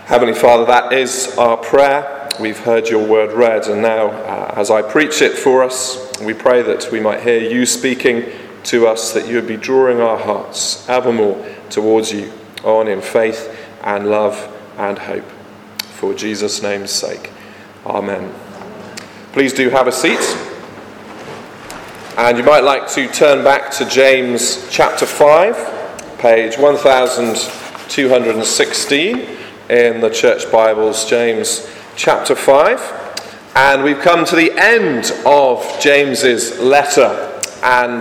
Heavenly Father, that is our prayer. We've heard your word read, and now as I preach it for us, we pray that we might hear you speaking to us, that you would be drawing our hearts evermore towards you, on in faith and love and hope. For Jesus' name's sake. Amen. Please do have a seat. And you might like to turn back to James chapter 5, page 1216 in the Church Bibles, James chapter 5. And we've come to the end of James's letter. And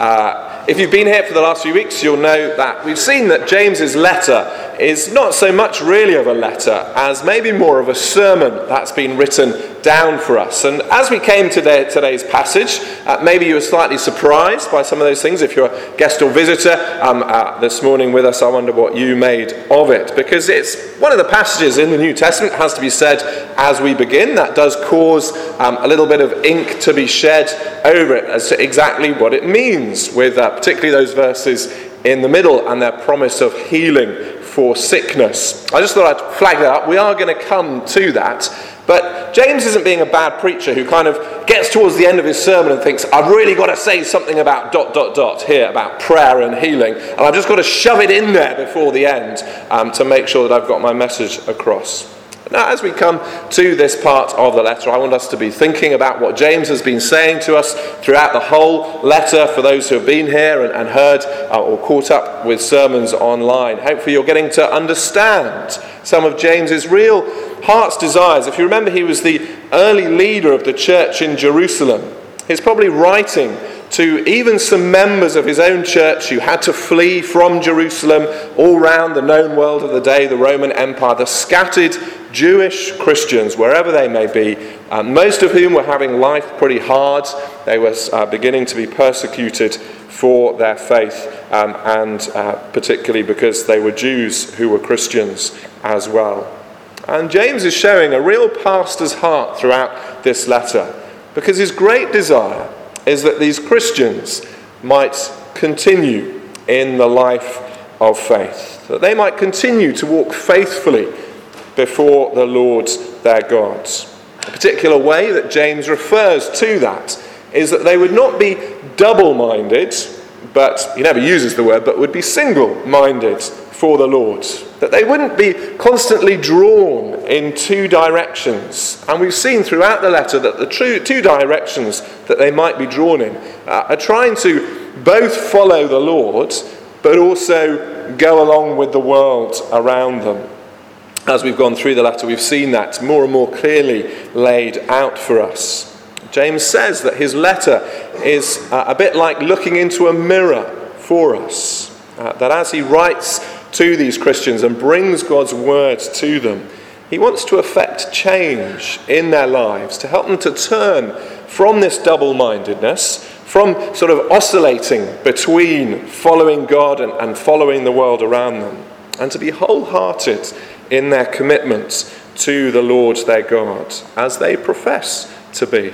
if you've been here for the last few weeks, you'll know that we've seen that James's letter is not so much really of a letter as maybe more of a sermon that's been written down for us. And as we came to today's passage, maybe you were slightly surprised by some of those things. If you're a guest or visitor this morning with us, I wonder what you made of it, because it's one of the passages in the New Testament, it has to be said as we begin, that does cause a little bit of ink to be shed over it as to exactly what it means, with particularly those verses in the middle and their promise of healing for sickness. I just thought I'd flag that up. We are going to come to that. But James isn't being a bad preacher who kind of gets towards the end of his sermon and thinks, I've really got to say something about ... here, about prayer and healing, and I've just got to shove it in there before the end to make sure that I've got my message across. Now, as we come to this part of the letter, I want us to be thinking about what James has been saying to us throughout the whole letter, for those who have been here and heard or caught up with sermons online. Hopefully you're getting to understand some of James's real heart's desires. If you remember, he was the early leader of the church in Jerusalem. He's probably writing to even some members of his own church who had to flee from Jerusalem all round the known world of the day, the Roman Empire, the scattered Jewish Christians, wherever they may be, most of whom were having life pretty hard. They were beginning to be persecuted for their faith, and particularly because they were Jews who were Christians as well. And James is showing a real pastor's heart throughout this letter, because his great desire is that these Christians might continue in the life of faith, that they might continue to walk faithfully before the Lord their God. A particular way that James refers to that is that they would not be double-minded, but he never uses the word, but would be single-minded for the Lord. That they wouldn't be constantly drawn in two directions. And we've seen throughout the letter that the two directions that they might be drawn in are trying to both follow the Lord, but also go along with the world around them. As we've gone through the letter, we've seen that more and more clearly laid out for us. James says that his letter is a bit like looking into a mirror for us. That as he writes to these Christians and brings God's word to them, he wants to effect change in their lives, to help them to turn from this double-mindedness, from sort of oscillating between following God and following the world around them, and to be wholehearted in their commitment to the Lord their God, as they profess to be.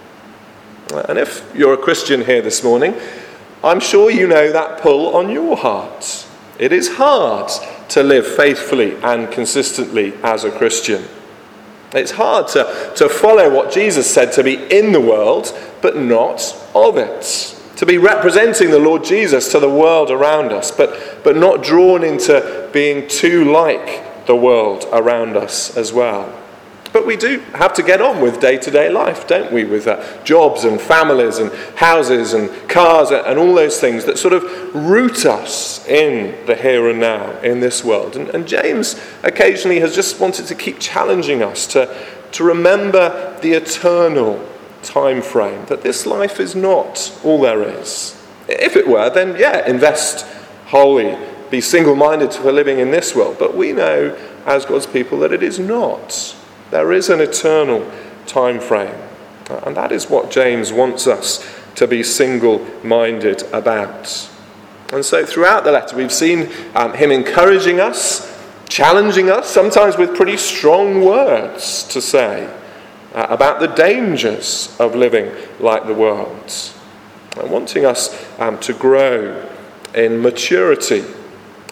And if you're a Christian here this morning, I'm sure you know that pull on your heart. It is hard to live faithfully and consistently as a Christian. It's hard to follow what Jesus said, to be in the world, but not of it. To be representing the Lord Jesus to the world around us, but not drawn into being too like the world around us as well. But we do have to get on with day-to-day life, don't we? With jobs and families and houses and cars and all those things that sort of root us in the here and now in this world. And James occasionally has just wanted to keep challenging us to remember the eternal time frame, that this life is not all there is. If it were, then invest wholly, be single-minded for living in this world. But we know as God's people that it is not. There is an eternal time frame. And that is what James wants us to be single-minded about. And so throughout the letter we've seen him encouraging us, challenging us, sometimes with pretty strong words to say about the dangers of living like the world. And wanting us to grow in maturity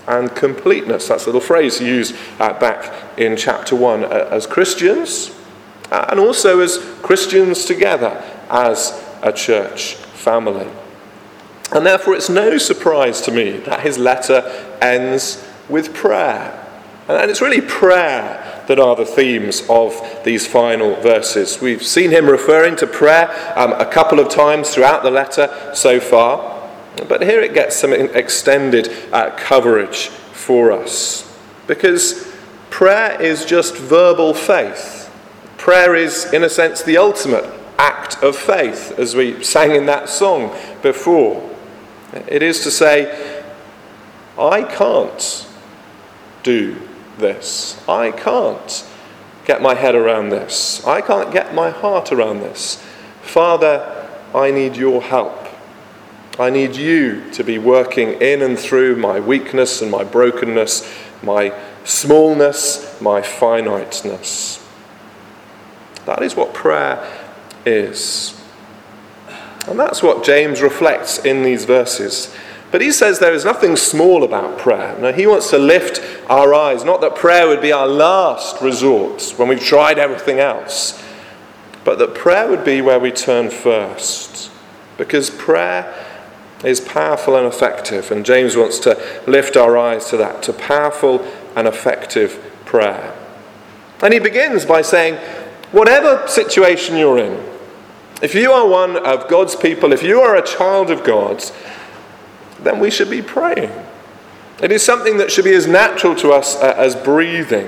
and completeness. That's a little phrase used back in chapter 1 as Christians, and also as Christians together as a church family. And therefore it's no surprise to me that his letter ends with prayer. And it's really prayer that are the themes of these final verses. We've seen him referring to prayer a couple of times throughout the letter so far, but here it gets some extended coverage for us, because prayer is just verbal faith. Prayer is, in a sense, the ultimate act of faith, as we sang in that song before. It is to say, I can't do this. I can't get my head around this. I can't get my heart around this. Father, I need your help. I need you to be working in and through my weakness and my brokenness, my smallness, my finiteness. That is what prayer is. And that's what James reflects in these verses. But he says there is nothing small about prayer. Now, he wants to lift our eyes, not that prayer would be our last resort when we've tried everything else, but that prayer would be where we turn first. Because prayer is powerful and effective, and James wants to lift our eyes to that, to powerful and effective prayer. And he begins by saying, whatever situation you're in, if you are one of God's people, if you are a child of God, then we should be praying. It is something that should be as natural to us as breathing.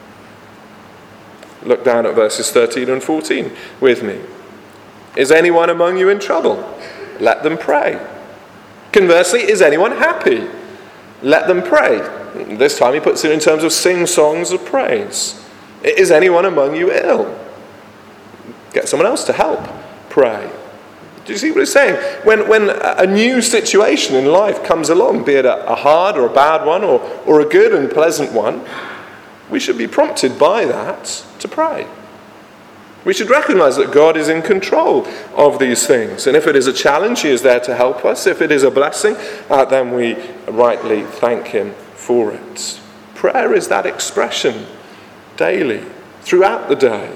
Look down at verses 13 and 14 with me. Is anyone among you in trouble? Let them pray. Conversely, is anyone happy? Let them pray. This time he puts it in terms of sing songs of praise. Is anyone among you ill? Get someone else to help pray. Do you see what he's saying? When a new situation in life comes along, be it a hard or a bad one or a good and pleasant one, we should be prompted by that to pray. We should recognize that God is in control of these things. And if it is a challenge, he is there to help us. If it is a blessing, then we rightly thank him for it. Prayer is that expression daily, throughout the day,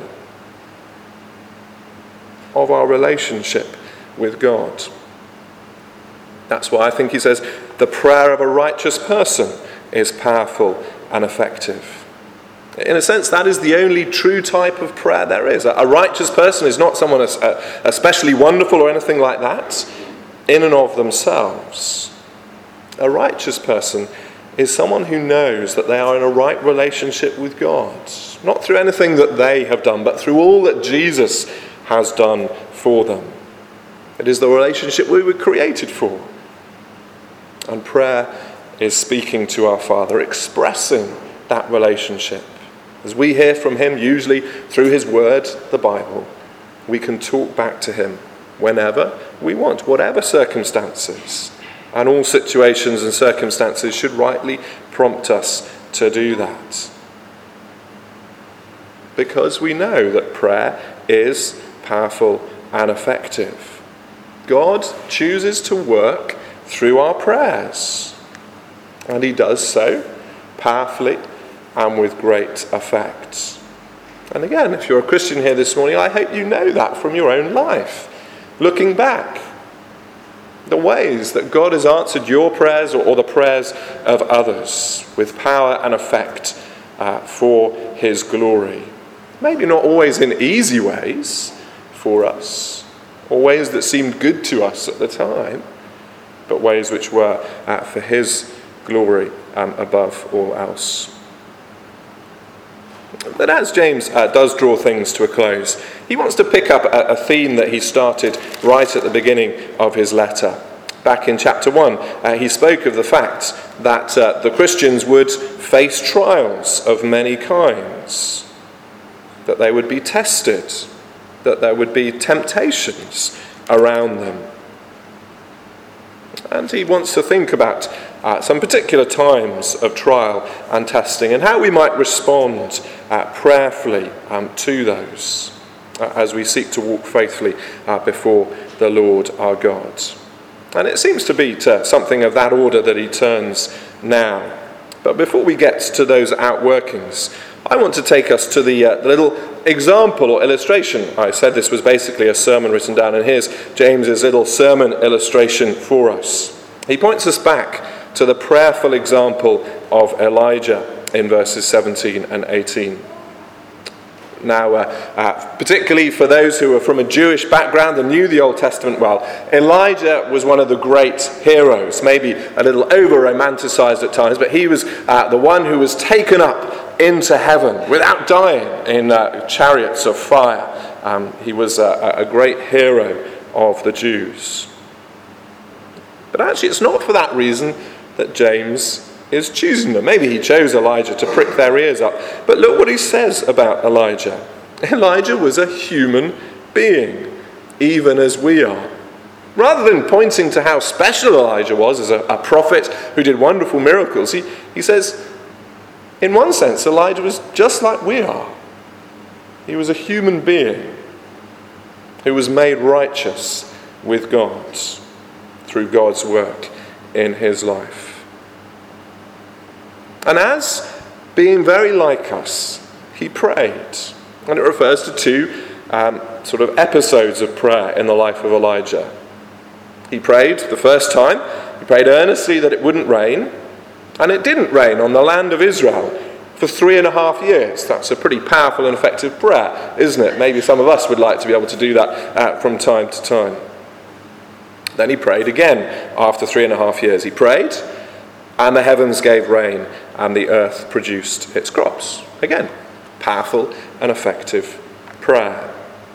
of our relationship with God. That's why I think he says the prayer of a righteous person is powerful and effective. In a sense, that is the only true type of prayer there is. A righteous person is not someone especially wonderful or anything like that in and of themselves. A righteous person is someone who knows that they are in a right relationship with God, not through anything that they have done, but through all that Jesus has done for them. It is the relationship we were created for. And prayer is speaking to our Father, expressing that relationship. As we hear from him, usually through his word, the Bible, we can talk back to him whenever we want, whatever circumstances. And all situations and circumstances should rightly prompt us to do that. Because we know that prayer is powerful and effective. God chooses to work through our prayers. And he does so powerfully and with great effect. And again, if you're a Christian here this morning, I hope you know that from your own life. Looking back, the ways that God has answered your prayers or the prayers of others with power and effect for his glory. Maybe not always in easy ways for us, or ways that seemed good to us at the time, but ways which were for his glory above all else. But as James does draw things to a close, he wants to pick up a theme that he started right at the beginning of his letter. Back in chapter 1, he spoke of the fact that the Christians would face trials of many kinds, that they would be tested, that there would be temptations around them. And he wants to think about some particular times of trial and testing and how we might respond prayerfully to those as we seek to walk faithfully before the Lord our God. And it seems to be to something of that order that he turns now. But before we get to those outworkings, I want to take us to the little example or illustration. I said this was basically a sermon written down, and here's James's little sermon illustration for us. He points us back to the prayerful example of Elijah in verses 17 and 18. Now, particularly for those who are from a Jewish background and knew the Old Testament well, Elijah was one of the great heroes, maybe a little over-romanticized at times, but he was the one who was taken up into heaven without dying in chariots of fire. He was a great hero of the Jews. But actually, it's not for that reason that James is choosing them. Maybe he chose Elijah to prick their ears up. But look what he says about Elijah. Elijah was a human being, even as we are. Rather than pointing to how special Elijah was as a prophet who did wonderful miracles, he says, in one sense, Elijah was just like we are. He was a human being who was made righteous with God through God's work in his life. And as being very like us, he prayed. And it refers to two sort of episodes of prayer in the life of Elijah. He prayed the first time. He prayed earnestly that it wouldn't rain. And it didn't rain on the land of Israel for 3.5 years. That's a pretty powerful and effective prayer, isn't it? Maybe some of us would like to be able to do that from time to time. Then he prayed again after 3.5 years. He prayed, and the heavens gave rain, and the earth produced its crops. Again, powerful and effective prayer.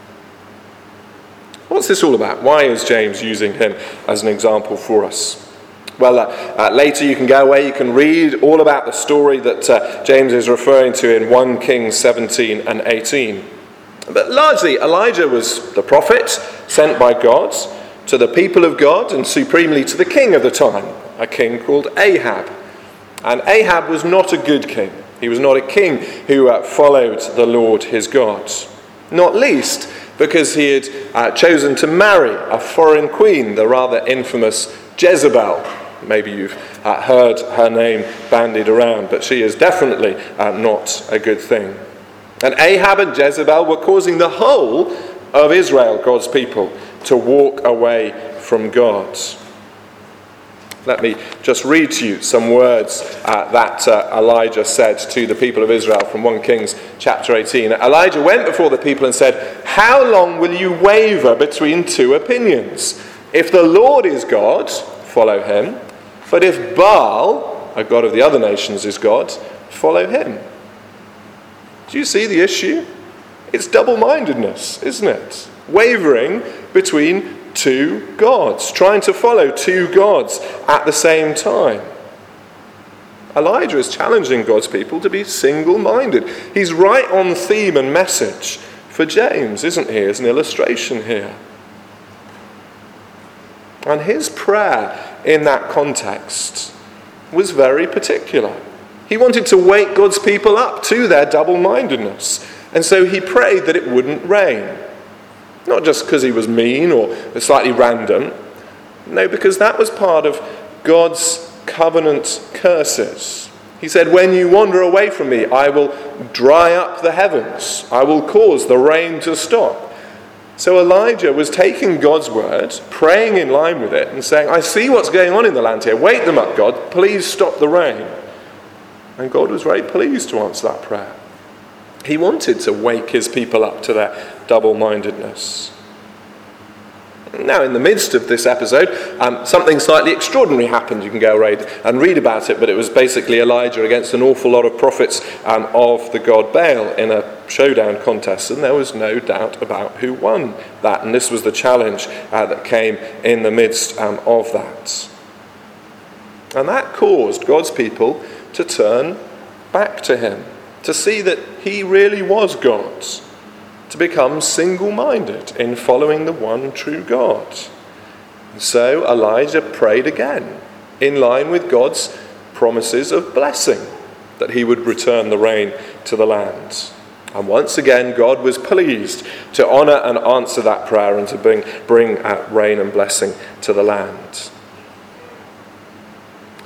What's this all about? Why is James using him as an example for us? Well, later you can go away, you can read all about the story that James is referring to in 1 Kings 17 and 18. But largely, Elijah was the prophet sent by God to the people of God and supremely to the king of the time, a king called Ahab. And Ahab was not a good king. He was not a king who followed the Lord his God. Not least because he had chosen to marry a foreign queen, the rather infamous Jezebel. Maybe you've heard her name bandied around, but she is definitely not a good thing. And Ahab and Jezebel were causing the whole of Israel, God's people, to walk away from God. Let me just read to you some words that Elijah said to the people of Israel from 1 Kings chapter 18. Elijah went before the people and said, "How long will you waver between two opinions? If the Lord is God, follow him. But if Baal, a god of the other nations, is God, follow him." Do you see the issue? It's double-mindedness, isn't it? Wavering between two gods, trying to follow two gods at the same time. Elijah is challenging God's people to be single-minded. He's right on theme and message for James, isn't he, as an illustration here. And his prayer in that context was very particular. He wanted to wake God's people up to their double-mindedness. And so he prayed that it wouldn't rain. Not just because he was mean or slightly random. No, because that was part of God's covenant curses. He said, "When you wander away from me, I will dry up the heavens. I will cause the rain to stop." So Elijah was taking God's word, praying in line with it, and saying, "I see what's going on in the land here. Wake them up, God. Please stop the rain." And God was very pleased to answer that prayer. He wanted to wake his people up to their double-mindedness. Now, in the midst of this episode, something slightly extraordinary happened. You can go and read about it, but it was basically Elijah against an awful lot of prophets of the god Baal in a showdown contest, and there was no doubt about who won that. And this was the challenge that came in the midst of that. And that caused God's people to turn back to him, to see that he really was God, to become single-minded in following the one true God. And so Elijah prayed again, in line with God's promises of blessing, that he would return the rain to the land. And once again, God was pleased to honour and answer that prayer and to bring rain and blessing to the land.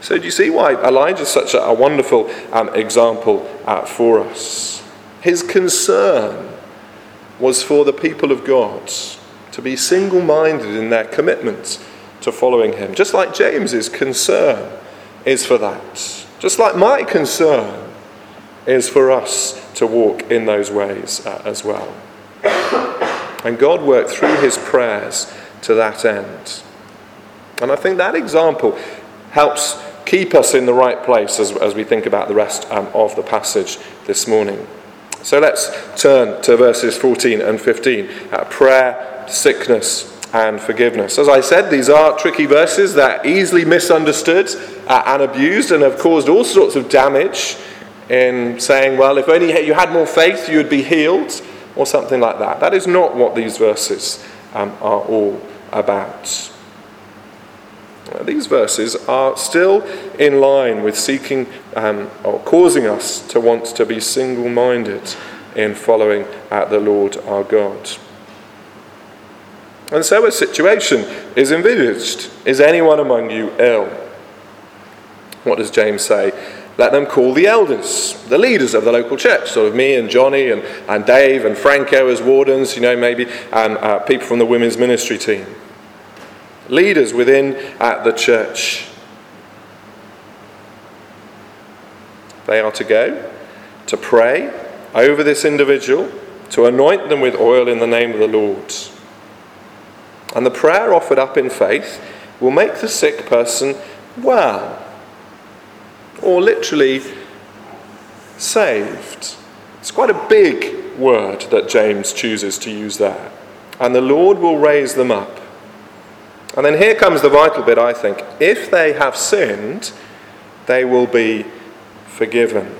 So do you see why Elijah is such a wonderful example for us? His concern was for the people of God to be single-minded in their commitment to following him. Just like James's concern is for that. Just like my concern is for us to walk in those ways as well. And God worked through his prayers to that end. And I think that example helps keep us in the right place as we think about the rest of the passage this morning. So let's turn to verses 14 and 15. Prayer, sickness, and forgiveness. As I said, these are tricky verses that are easily misunderstood and abused and have caused all sorts of damage in saying, well, if only you had more faith, you would be healed, or something like that. That is not what these verses are all about. These verses are still in line with seeking or causing us to want to be single-minded in following the Lord our God. And so a situation is envisaged. Is anyone among you ill? What does James say? Let them call the elders, the leaders of the local church, sort of me and Johnny and Dave and Franco as wardens, maybe, and people from the women's ministry team. Leaders within the church. They are to go, to pray over this individual, to anoint them with oil in the name of the Lord. And the prayer offered up in faith will make the sick person well, or literally saved. It's quite a big word that James chooses to use there. And the Lord will raise them up. And then here comes the vital bit, I think. If they have sinned, they will be forgiven.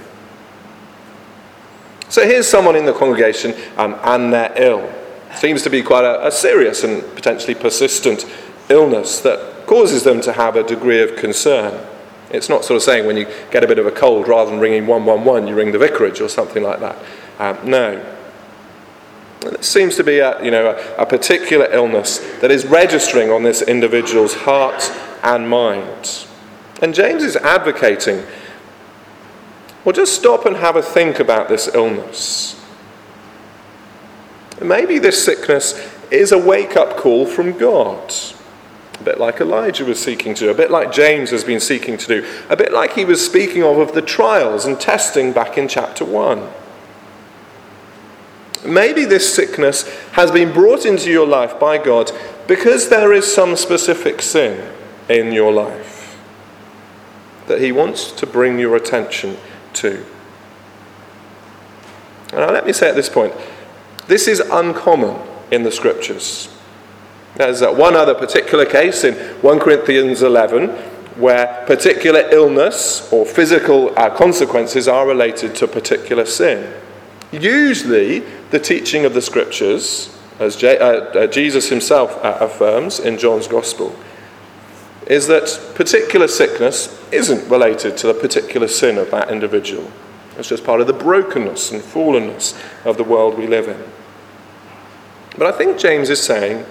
So here's someone in the congregation and they're ill. Seems to be quite a serious and potentially persistent illness that causes them to have a degree of concern. It's not sort of saying when you get a bit of a cold, rather than ringing 111, you ring the vicarage or something like that. No. It seems to be a particular illness that is registering on this individual's heart and mind. And James is advocating, well, just stop and have a think about this illness. Maybe this sickness is a wake-up call from God. A bit like Elijah was seeking to do, a bit like James has been seeking to do, a bit like he was speaking of the trials and testing back in chapter 1. Maybe this sickness has been brought into your life by God because there is some specific sin in your life that he wants to bring your attention to. Now let me say at this point, this is uncommon in the scriptures. There's one other particular case in 1 Corinthians 11 where particular illness or physical consequences are related to particular sin. Usually, the teaching of the scriptures, as Jesus himself affirms in John's Gospel, is that particular sickness isn't related to the particular sin of that individual. It's just part of the brokenness and fallenness of the world we live in. But I think James is saying,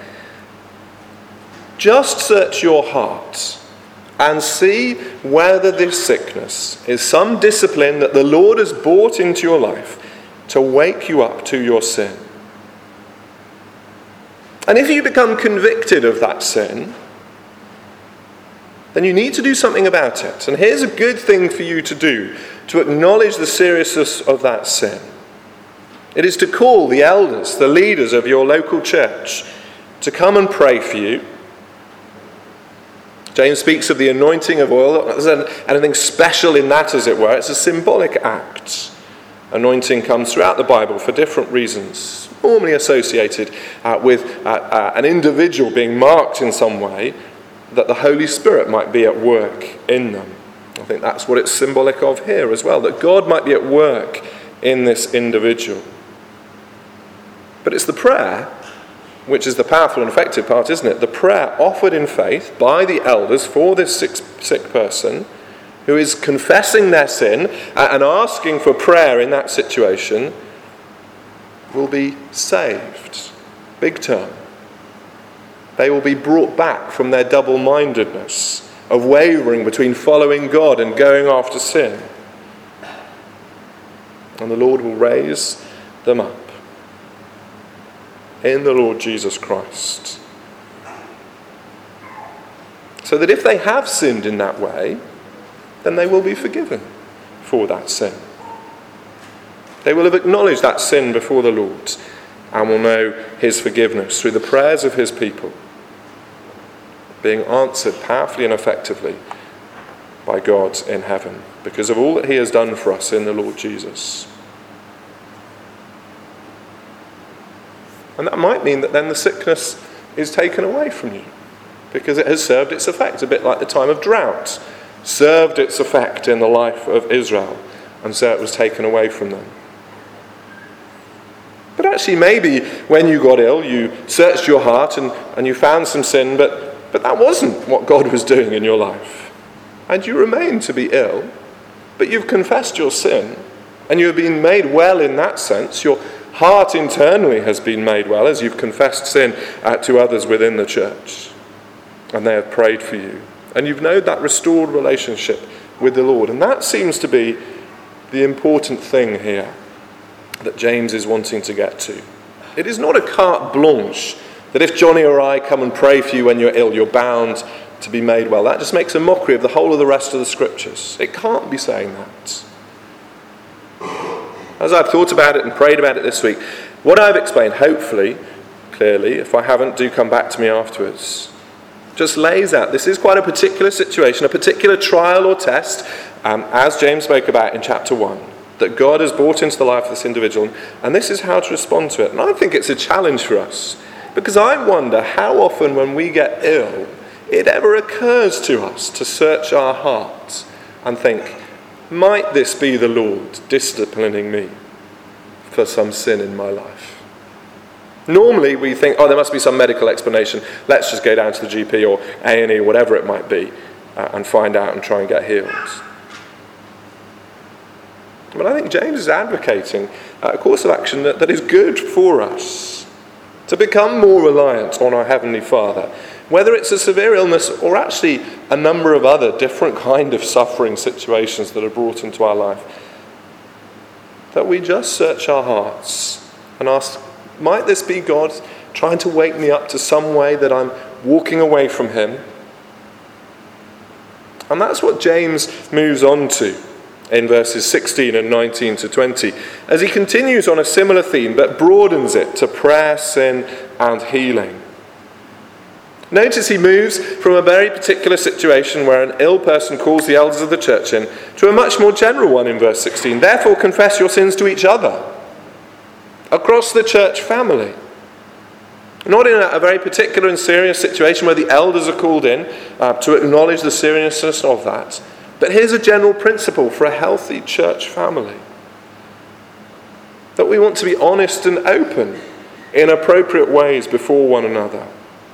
just search your heart and see whether this sickness is some discipline that the Lord has brought into your life to wake you up to your sin. And if you become convicted of that sin, then you need to do something about it. And here's a good thing for you to do, to acknowledge the seriousness of that sin. It is to call the elders, the leaders of your local church, to come and pray for you. James speaks of the anointing of oil. There's anything special in that, as it were. It's a symbolic act. Anointing comes throughout the Bible for different reasons, normally associated with an individual being marked in some way that the Holy Spirit might be at work in them. I think that's what it's symbolic of here as well, that God might be at work in this individual. But it's the prayer, which is the powerful and effective part, isn't it? The prayer offered in faith by the elders for this sick person who is confessing their sin and asking for prayer in that situation will be saved. Big term. They will be brought back from their double-mindedness of wavering between following God and going after sin. And the Lord will raise them up in the Lord Jesus Christ. So that if they have sinned in that way, then they will be forgiven for that sin. They will have acknowledged that sin before the Lord and will know his forgiveness through the prayers of his people being answered powerfully and effectively by God in heaven because of all that he has done for us in the Lord Jesus. And that might mean that then the sickness is taken away from you because it has served its effect, a bit like the time of drought served its effect in the life of Israel, and so it was taken away from them. But actually maybe when you got ill, you searched your heart and you found some sin, but that wasn't what God was doing in your life. And you remain to be ill, but you've confessed your sin, and you have been made well in that sense. Your heart internally has been made well as you've confessed sin to others within the church, and they have prayed for you. And you've known that restored relationship with the Lord. And that seems to be the important thing here that James is wanting to get to. It is not a carte blanche that if Johnny or I come and pray for you when you're ill, you're bound to be made well. That just makes a mockery of the whole of the rest of the scriptures. It can't be saying that. As I've thought about it and prayed about it this week, what I've explained, hopefully, clearly, if I haven't, do come back to me afterwards, just lays out, this is quite a particular situation, a particular trial or test, as James spoke about in chapter 1, that God has brought into the life of this individual, and this is how to respond to it. And I think it's a challenge for us, because I wonder how often when we get ill, it ever occurs to us to search our hearts and think, might this be the Lord disciplining me for some sin in my life? Normally we think, there must be some medical explanation. Let's just go down to the GP or A&E or whatever it might be and find out and try and get healed. But I think James is advocating a course of action that is good for us to become more reliant on our Heavenly Father, whether it's a severe illness or actually a number of other different kind of suffering situations that are brought into our life, that we just search our hearts and ask, might this be God trying to wake me up to some way that I'm walking away from him? And that's what James moves on to in verses 16 and 19 to 20, as he continues on a similar theme but broadens it to prayer, sin and healing. Notice he moves from a very particular situation where an ill person calls the elders of the church in to a much more general one in verse 16. Therefore confess your sins to each other across the church family. Not in a very particular and serious situation where the elders are called in to acknowledge the seriousness of that. But here's a general principle for a healthy church family. That we want to be honest and open in appropriate ways before one another.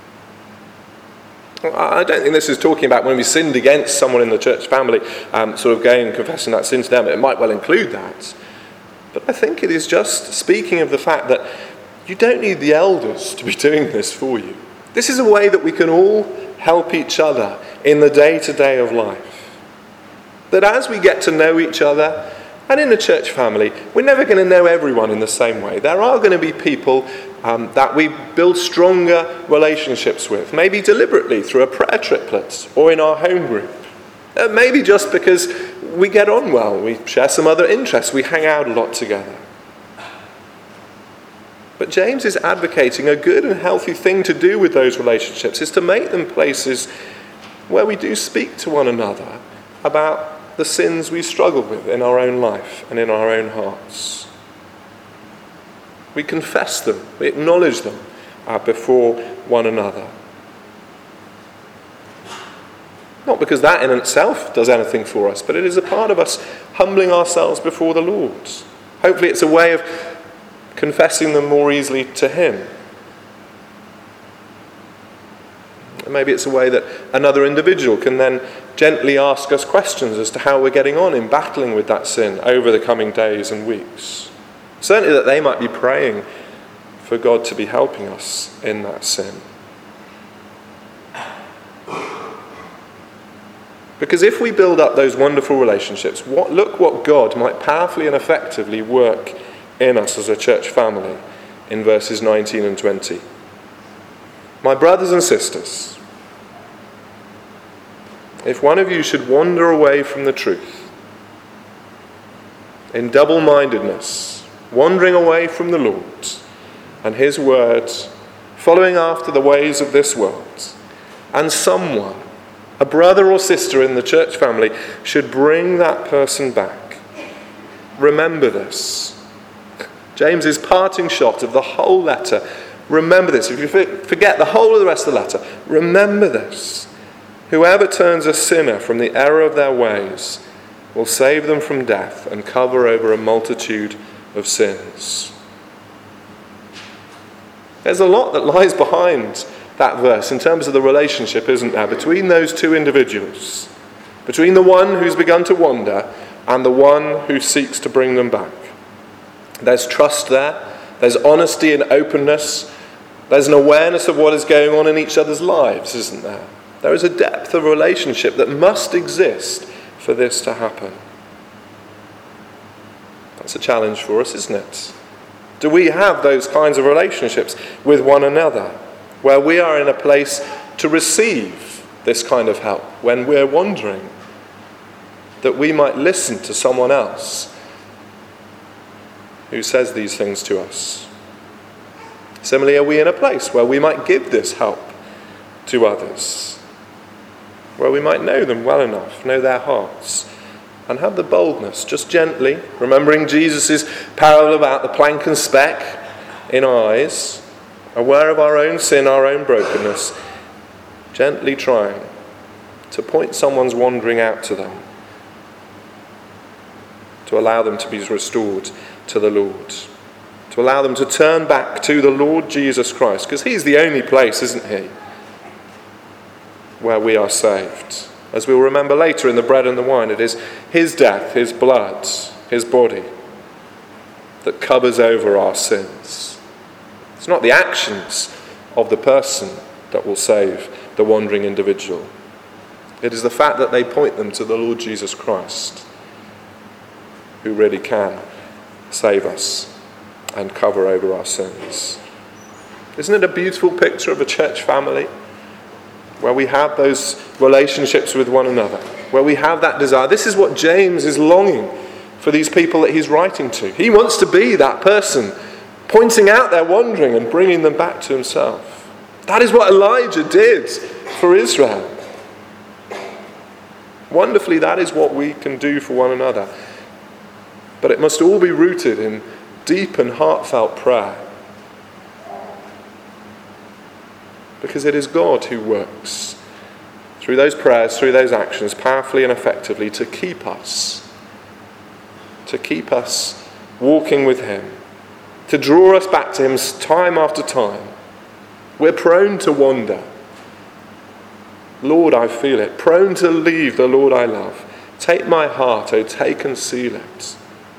I don't think this is talking about when we sinned against someone in the church family, sort of going and confessing that sin to them. It might well include that. But I think it is just speaking of the fact that you don't need the elders to be doing this for you. This is a way that we can all help each other in the day-to-day of life. That as we get to know each other, and in a church family, we're never going to know everyone in the same way. There are going to be people that we build stronger relationships with, maybe deliberately through a prayer triplet or in our home group. Maybe just because we get on well, we share some other interests, we hang out a lot together. But James is advocating a good and healthy thing to do with those relationships is to make them places where we do speak to one another about the sins we struggle with in our own life and in our own hearts. We confess them, we acknowledge them before one another. Not because that in itself does anything for us, but it is a part of us humbling ourselves before the Lord. Hopefully it's a way of confessing them more easily to him. Maybe it's a way that another individual can then gently ask us questions as to how we're getting on in battling with that sin over the coming days and weeks. Certainly that they might be praying for God to be helping us in that sin. Because if we build up those wonderful relationships, look what God might powerfully and effectively work in us as a church family in verses 19 and 20. My brothers and sisters, if one of you should wander away from the truth, in double-mindedness, wandering away from the Lord and his word, following after the ways of this world, and someone, a brother or sister in the church family, should bring that person back, remember this. James's parting shot of the whole letter, remember this. If you forget the whole of the rest of the letter, remember this. Whoever turns a sinner from the error of their ways will save them from death and cover over a multitude of sins. There's a lot that lies behind that verse in terms of the relationship, isn't there, between those two individuals, between the one who's begun to wander and the one who seeks to bring them back. There's trust there, there's honesty and openness, there's an awareness of what is going on in each other's lives, isn't there? There is a depth of relationship that must exist for this to happen. That's a challenge for us, isn't it? Do we have those kinds of relationships with one another, where we are in a place to receive this kind of help when we're wandering, that we might listen to someone else who says these things to us? Similarly, are we in a place where we might give this help to others, where we might know them well enough, know their hearts, and have the boldness, just gently, remembering Jesus' parable about the plank and speck in our eyes, aware of our own sin, our own brokenness, gently trying to point someone's wandering out to them, to allow them to be restored to the Lord, to allow them to turn back to the Lord Jesus Christ, because he's the only place, isn't he, where we are saved. As we'll remember later in the bread and the wine, it is his death, his blood, his body that covers over our sins. It's not the actions of the person that will save the wandering individual. It is the fact that they point them to the Lord Jesus Christ, who really can save us and cover over our sins. Isn't it a beautiful picture of a church family, where we have those relationships with one another, where we have that desire? This is what James is longing for these people that he's writing to. He wants to be that person, pointing out their wandering and bringing them back to himself. That is what Elijah did for Israel. Wonderfully, that is what we can do for one another. But it must all be rooted in deep and heartfelt prayer. Because it is God who works through those prayers, through those actions, powerfully and effectively to keep us walking with him, to draw us back to him time after time. We're prone to wander. Lord, I feel it. Prone to leave the Lord I love. Take my heart, oh, take and seal it.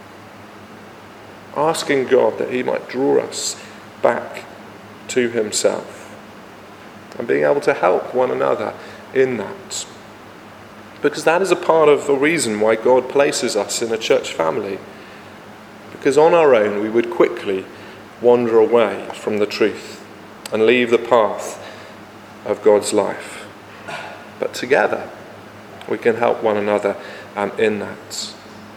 Asking God that he might draw us back to himself. And being able to help one another in that. Because that is a part of the reason why God places us in a church family. Because on our own we would quickly wander away from the truth and leave the path of God's life. But together we can help one another in that.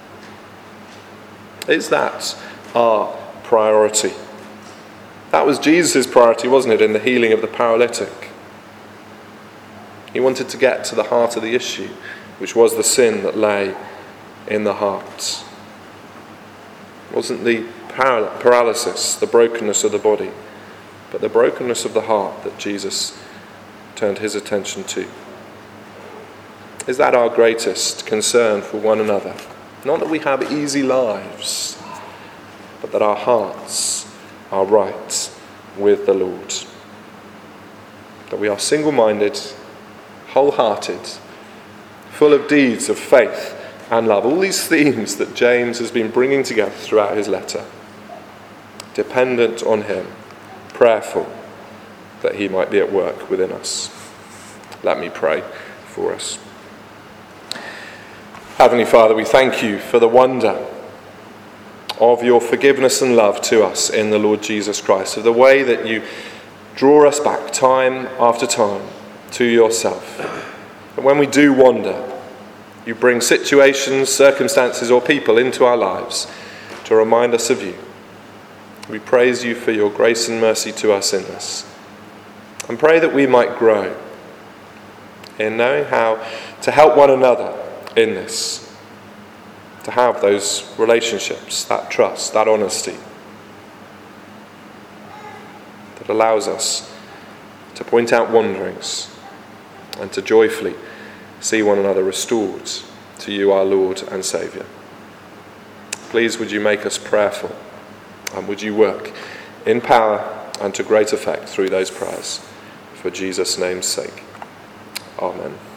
Is that our priority? That was Jesus' priority, wasn't it, in the healing of the paralytic? He wanted to get to the heart of the issue, which was the sin that lay in the heart. It wasn't the paralysis, the brokenness of the body, but the brokenness of the heart that Jesus turned his attention to. Is that our greatest concern for one another? Not that we have easy lives, but that our hearts are right with the Lord. That we are single-minded, wholehearted, full of deeds of faith and love. All these themes that James has been bringing together throughout his letter. Dependent on him, prayerful that he might be at work within us. Let me pray for us. Heavenly Father, we thank you for the wonder of your forgiveness and love to us in the Lord Jesus Christ, of the way that you draw us back time after time to yourself. And when we do wander, you bring situations, circumstances, or people into our lives to remind us of you. We praise you for your grace and mercy to us in this, and pray that we might grow in knowing how to help one another in this, to have those relationships, that trust, that honesty that allows us to point out wanderings and to joyfully see one another restored to you, our Lord and Saviour. Please would you make us prayerful, and would you work in power and to great effect through those prayers, for Jesus' name's sake. Amen.